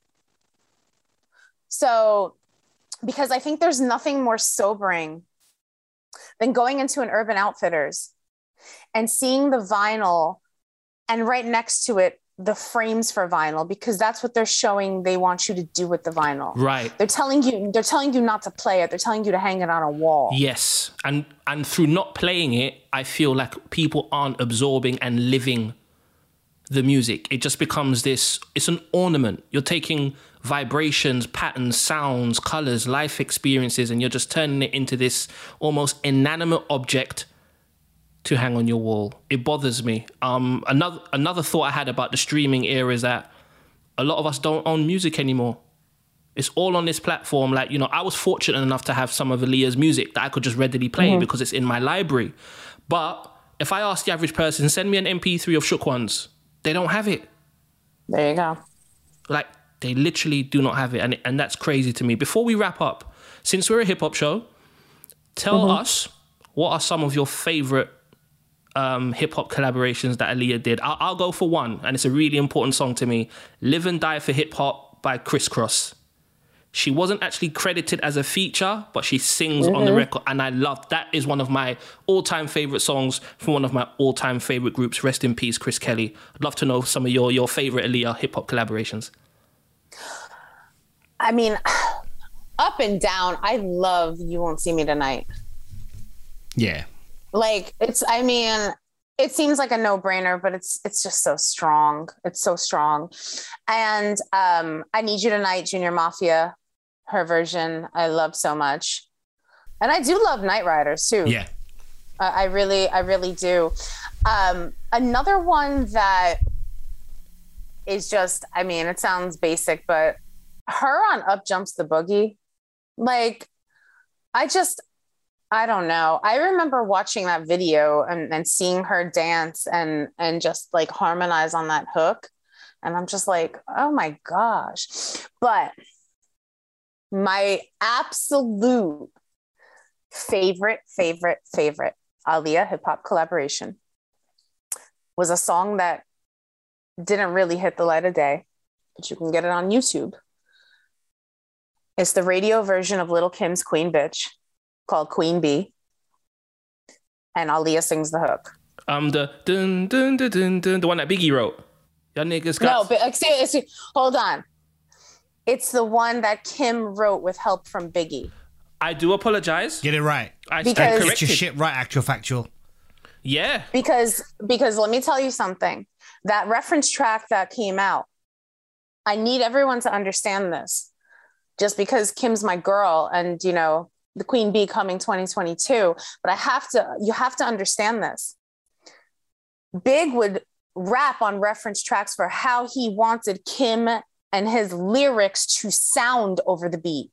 So, because I think there's nothing more sobering than going into an Urban Outfitters and seeing the vinyl and right next to it, the frames for vinyl, because that's what they're showing they want you to do with the vinyl. Right. They're telling you not to play it. They're telling you to hang it on a wall. Yes. And through not playing it, I feel like people aren't absorbing and living the music. It just becomes it's an ornament. You're taking vibrations, patterns, sounds, colors, life experiences, and you're just turning it into this almost inanimate object to hang on your wall. It bothers me. Another thought I had about the streaming era is that a lot of us don't own music anymore. It's all on this platform. Like, you know, I was fortunate enough to have some of Aaliyah's music that I could just readily play because it's in my library. But if I ask the average person, send me an MP3 of Shook Ones, they don't have it. There you go. Like, They literally do not have it. And that's crazy to me. Before we wrap up, since we're a hip hop show, tell us what are some of your favorite hip hop collaborations that Aaliyah did. I'll go for one, and it's a really important song to me. Live and Die for Hip Hop by Criss Cross. She wasn't actually credited as a feature, but she sings on the record, and I love that. Is one of my all-time favorite songs from one of my all-time favorite groups. Rest in peace, Chris Kelly. I'd love to know some of your favorite Aaliyah hip hop collaborations. I mean, up and down, I love You Won't See Me Tonight. Yeah. Like, I mean, it seems like a no-brainer, but it's just so strong. It's so strong. And I Need You Tonight, Junior Mafia, her version, I love so much. And I do love Night Riders too. Yeah. I really do. Another one that is just, I mean, it sounds basic, but her on Up Jumps the Boogie, like, I don't know. I remember watching that video and seeing her dance and just like harmonize on that hook. And I'm just like, oh my gosh. But my absolute favorite Aaliyah hip hop collaboration was a song that didn't really hit the light of day, but you can get it on YouTube. It's the radio version of Lil' Kim's Queen Bitch, called Queen Bee, and Aaliyah sings the hook. The dun dun dun dun dun, the one that Biggie wrote. Y'all niggas got... No, but hold on. It's the one that Kim wrote with help from Biggie. I do apologize. Get it right. I Because- stand Get your corrected. shit right, actual factual. Yeah. Because let me tell you something. That reference track that came out, I need everyone to understand this. Just because Kim's my girl and, you know, the Queen Bee coming 2022, but you have to understand this. Big would rap on reference tracks for how he wanted Kim and his lyrics to sound over the beat.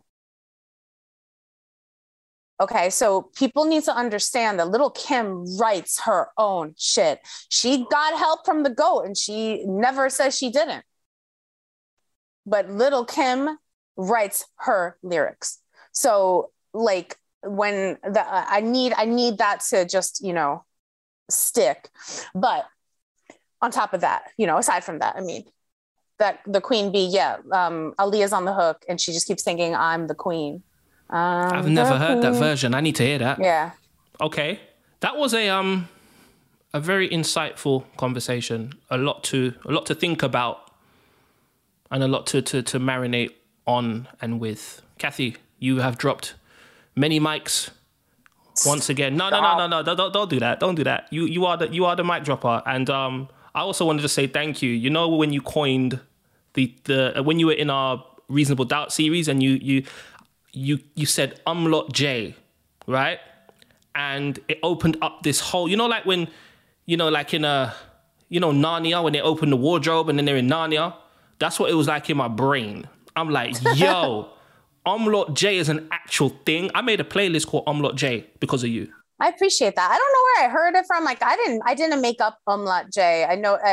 Okay, so people need to understand that Lil' Kim writes her own shit. She got help from the GOAT and she never says she didn't. But Lil' Kim writes her lyrics. So like when I need that to just, you know, stick. But on top of that, you know, aside from that, I mean, that the Queen Bee, Aaliyah's on the hook and she just keeps thinking, I'm the queen. I've never heard that version. I need to hear that. Yeah. Okay. That was a very insightful conversation. A lot to think about and a lot to marinate on and with. Kathy, you have dropped many mics once again. No. Don't do that. Don't do that. You are the mic dropper. And I also wanted to say thank you. You know, when you coined the when you were in our Reasonable Doubt series and you said Umlaut J, right? And it opened up this whole, you know, like when, you know, like in Narnia, when they open the wardrobe and then they're in Narnia, that's what it was like in my brain. I'm like, yo, Umlaut J is an actual thing. I made a playlist called Umlaut J because of you. I appreciate that. I don't know where I heard it from. Like, I didn't make up Umlaut J. I know,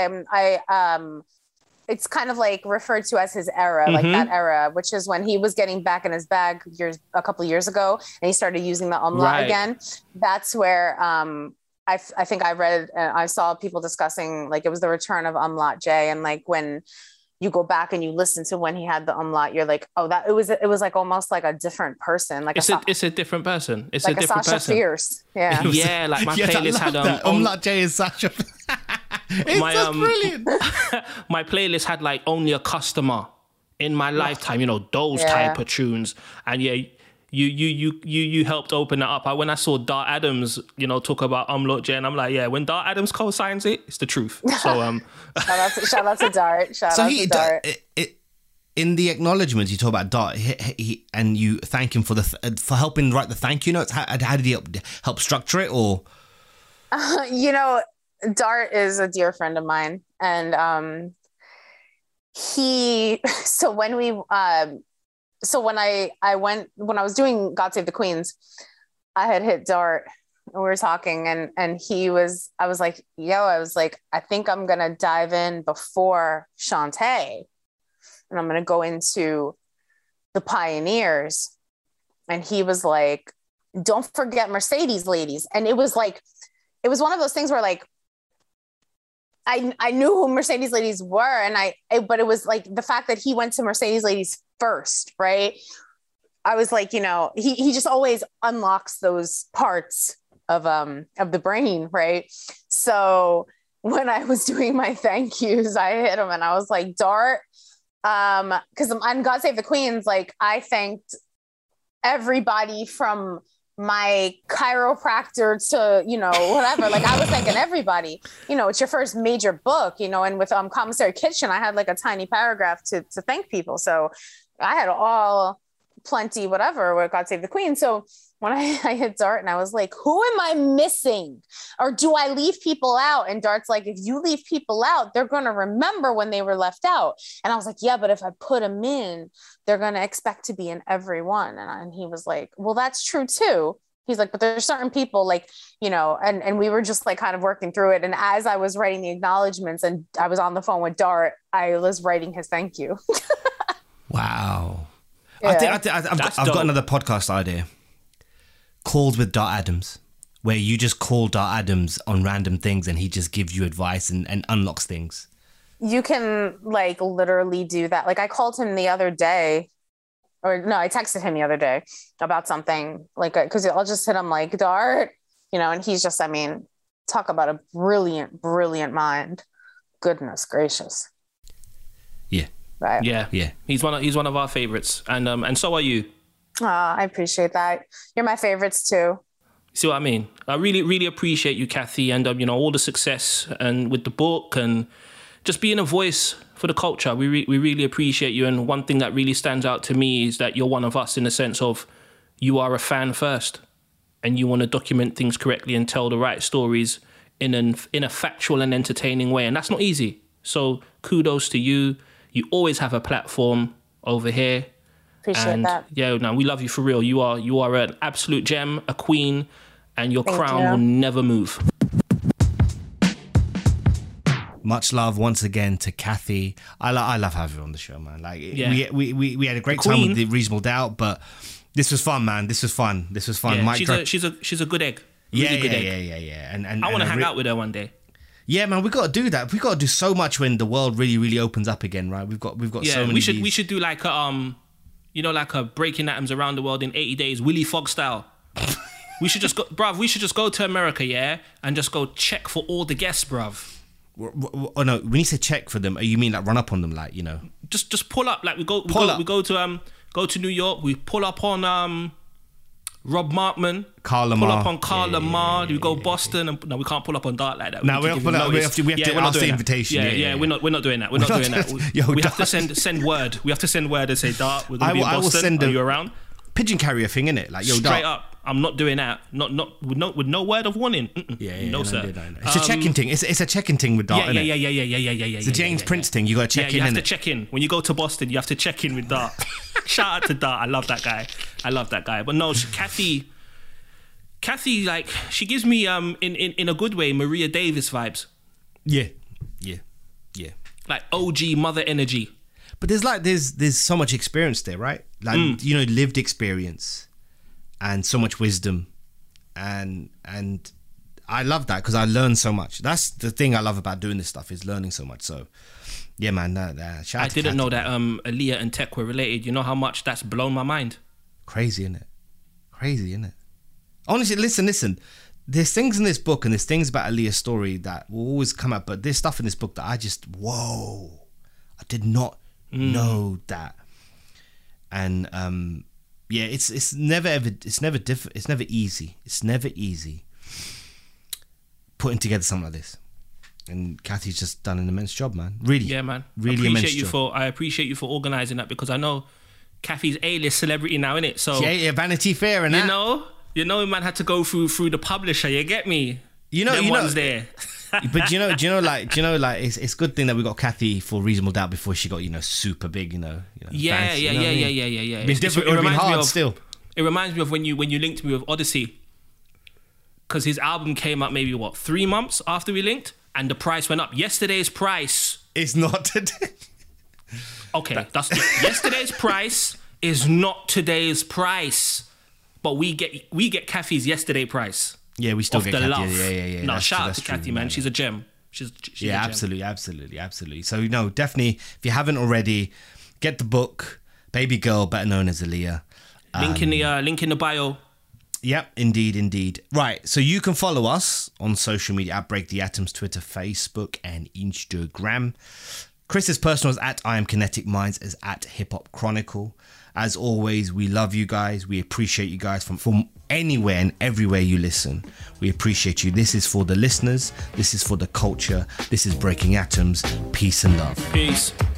it's kind of like referred to as his era, like that era, which is when he was getting back in his bag a couple of years ago, and he started using the umlaut again. That's where I think I read, I saw people discussing like it was the return of Umlaut J, and like when you go back and you listen to when he had the umlaut, you're like, oh, that it was like almost like a different person, like it's a different person. It's like a different Sasha person. Fierce, yeah, yeah. Like my playlist had Umlaut J is Sasha. It's just brilliant. My playlist had like Only a Customer, In My Lifetime, you know, those type of tunes. And yeah, you helped open it up. When I saw Dart Adams, you know, talk about Umlaut J, and I'm like, yeah, when Dart Adams co-signs it, it's the truth. So shout out to Dart. Shout out to Dart. In the acknowledgements, you talk about Dart, and you thank him for helping write the thank you notes. How did he help structure it, or? You know, Dart is a dear friend of mine, and when I was doing God Save the Queens, I had hit Dart and we were talking and I was like, I think I'm gonna dive in before Shantae. and I'm going to go into the Pioneers. And he was like, don't forget Mercedes, ladies. And it was like, it was one of those things where like, I knew who Mercedes ladies were. But it was like the fact that he went to Mercedes ladies first, right? I was like, you know, he just always unlocks those parts of the brain, right? So when I was doing my thank yous, I hit him and I was like, Dart, because on God Save the Queens, like I thanked everybody from my chiropractor to, you know, whatever. Like I was thanking everybody. You know, it's your first major book, you know, and with Commissary Kitchen, I had like a tiny paragraph to thank people. So I had all plenty, whatever, with God Save the Queen. So when I hit Dart and I was like, who am I missing? Or do I leave people out? And Dart's like, if you leave people out, they're going to remember when they were left out. And I was like, yeah, but if I put them in, they're going to expect to be in every one. And he was like, well, that's true too. He's like, but there's certain people like, you know, and we were just like kind of working through it. And as I was writing the acknowledgements and I was on the phone with Dart, I was writing his thank you. Wow. Yeah. I've got another podcast idea. Calls with Dart Adams, where you just call Dart Adams on random things and he just gives you advice and unlocks things. You can like literally do that. Like I called him the other day, or no, I texted him the other day about something like, cause I'll just hit him like, Dart, you know, and he's just, I mean, talk about a brilliant, brilliant mind. Goodness gracious. Yeah. Right. Yeah. He's one of our favorites, and so are you. I appreciate that. You're my favorites too. See what I mean? I really, really appreciate you, Kathy, and you know, all the success and with the book and just being a voice for the culture. We really appreciate you. And one thing that really stands out to me is that you're one of us in the sense of you are a fan first, and you want to document things correctly and tell the right stories in a factual and entertaining way, and that's not easy. So kudos to you. You always have a platform over here. Appreciate that. Yeah, no, we love you for real. You are an absolute gem, a queen, and your crown will never move. Much love once again to Kathy. I love having her on the show, man. Like we had a great time with the Reasonable Doubt, but this was fun, man. This was fun. Yeah, Mike, she's a good egg. Really good egg. Yeah. And I want to hang out with her one day. Yeah, man, we got to do that. We got to do so much when the world really, really opens up again, right? We've got so many. We should do like a like a Breaking Atoms around the world in 80 days, Willy Fogg style. We should just go, bruv. We should just go to America, yeah, and just go check for all the guests, bruv. Oh no, when you say check for them, you mean like run up on them, like, you know? Just pull up, like we go to New York. We pull up on Rob Markman, Carl Lamar. Pull up on Carl Lamar. We go Boston, and no, we can't pull up on Dart like that. No, we have to ask the invitation. Yeah, we're not doing that. We're not doing that. We have to send word. We have to send word and say, Dart, we're going to be in Boston. I will send Are you around? Pigeon carrier thing, innit? Like, yo, straight Dart. up. I'm not doing that. Not with no word of warning. No, sir. No. It's a checking thing. It's a checking thing with Dart, innit? Yeah. It's a James Prince thing. You got to check in. You have to check in when you go to Boston. You have to check in with Dart. Shout out to Dart. I love that guy. But no, Kathy, like, she gives me in a good way Maria Davis vibes. Yeah. Like OG mother energy. But there's so much experience there, right? Like you know, lived experience and so much wisdom, and I love that because I learn so much. That's the thing I love about doing this stuff, is learning so much. So yeah, man. Shout out I to didn't Kathy, know that Aaliyah and Tech were related. You know how much that's blown my mind. Crazy, innit? Honestly, listen. There's things in this book and there's things about Aaliyah's story that will always come up, but there's stuff in this book that I just, whoa, I did not know that. And yeah, it's never easy. It's never easy putting together something like this. And Kathy's just done an immense job, man. Really, yeah, man. Really immense job. I appreciate you for organising that, because I know Kathy's A-list celebrity now, innit? So yeah, Vanity Fair and that. You know, man had to go through the publisher. You get me? One's there. But do you know, like it's good thing that we got Kathy for Reasonable Doubt before she got, super big, Yeah. Fancy, Yeah. It's different. It would have been hard still. It reminds me of when you linked me with Odyssey, because his album came out maybe 3 months after we linked, and the price went up. Yesterday's price is not today. Okay, that's yesterday's price is not today's price, but we get Kathy's yesterday price. Yeah, we still of get the Kathy. love. Yeah. No, That's shout true, out that's to true, Kathy, man. She's a gem. She's yeah, a gem. absolutely. So no, definitely. If you haven't already, get the book, Baby Girl, better known as Aaliyah. Link in the bio. Yep, indeed. Right, so you can follow us on social media at Break the Atoms, Twitter, Facebook, and Instagram. Chris's personal is at I Am Kinetic Minds, is at Hip Hop Chronicle. As always, we love you guys. We appreciate you guys from anywhere and everywhere you listen. We appreciate you. This is for the listeners. This is for the culture. This is Breaking Atoms. Peace and love. Peace.